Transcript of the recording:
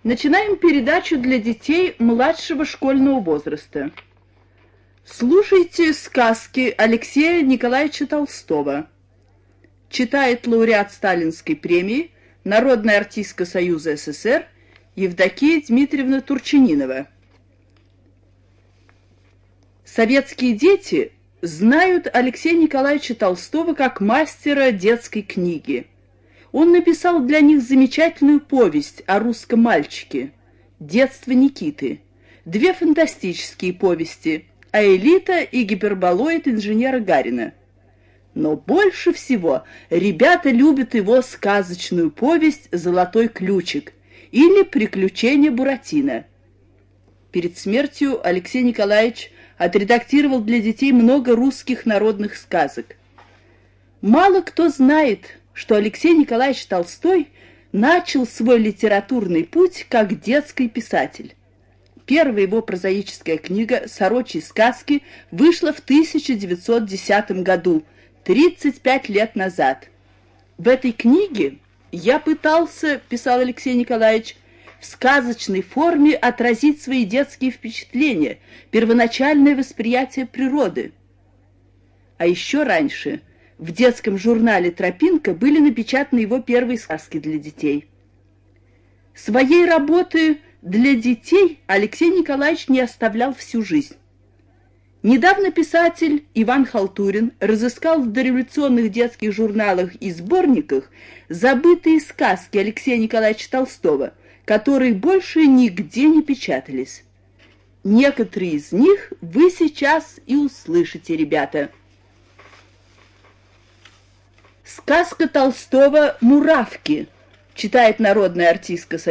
Начинаем передачу для детей младшего школьного возраста. Слушайте сказки Алексея Николаевича Толстого. Читает лауреат Сталинской премии, народная артистка Союза СССР Евдокия Дмитриевна Турчининова. Советские дети знают Алексея Николаевича Толстого как мастера детской книги. Он написал для них замечательную повесть о русском мальчике «Детство Никиты», две фантастические повести «Аэлита» и «Гиперболоид инженера Гарина». Но больше всего ребята любят его сказочную повесть «Золотой ключик» или «Приключения Буратино». Перед смертью Алексей Николаевич отредактировал для детей много русских народных сказок. Мало кто знает, что Алексей Николаевич Толстой начал свой литературный путь как детский писатель. Первая его прозаическая книга «Сорочьи сказки» вышла в 1910 году, 35 лет назад. В этой книге я пытался, писал Алексей Николаевич, в сказочной форме отразить свои детские впечатления, первоначальное восприятие природы. А еще раньше в детском журнале «Тропинка» были напечатаны его первые сказки для детей. Своей работы для детей Алексей Николаевич не оставлял всю жизнь. Недавно писатель Иван Халтурин разыскал в дореволюционных детских журналах и сборниках забытые сказки Алексея Николаевича Толстого, которые больше нигде не печатались. Некоторые из них вы сейчас и услышите, ребята. Сказка Толстого «Муравки», читает народная артистка